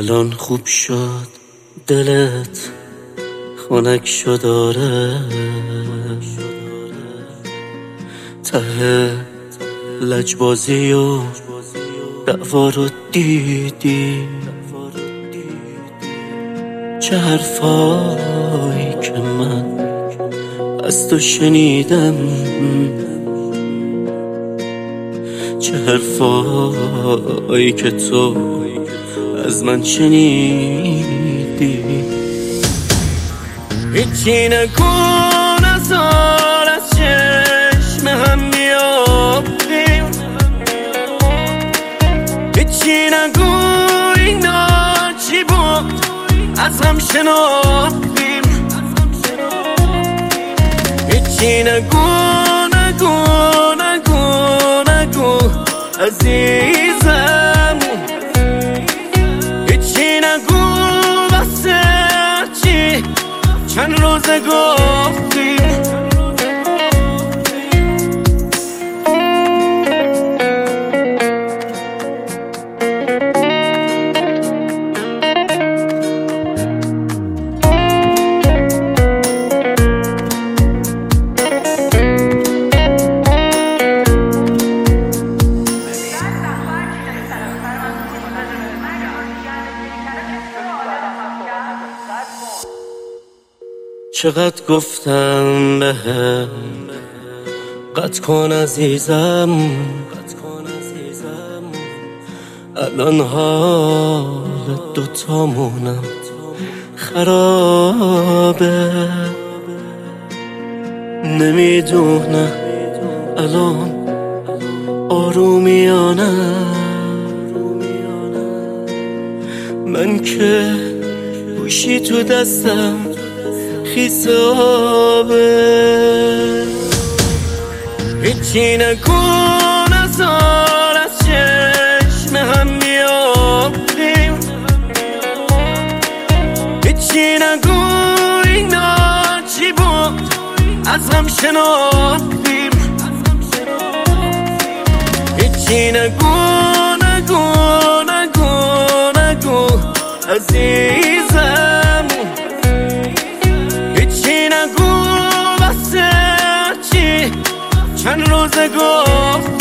الان خوب شد دلت خنک شد آره ته لجبازی و دعوا رو دیدی چه حرفایی که من از تو شنیدم چه حرفایی که تو از من شنیدی هیچی نکن از حال از چشم هم بیافتیم هیچی نگو اینا چی بود از هم شناختیم هیچی نگو نگو نگو نگو عزیزم هیچی نگو واسه چی چند روزه گفتیم چقدر گفتم بهم قطع کن عزیزم الان حال دوتامونم خرابه نمیدونم الان آرومیانم من که گوشی تو دستم خیسابه هیچی نکن از حال از چشم هم بیافتیم هیچی نگو اینا چی بود از هم شناختیم هیچی نگو نگو نگو نگو عزیزم چند روزه گفت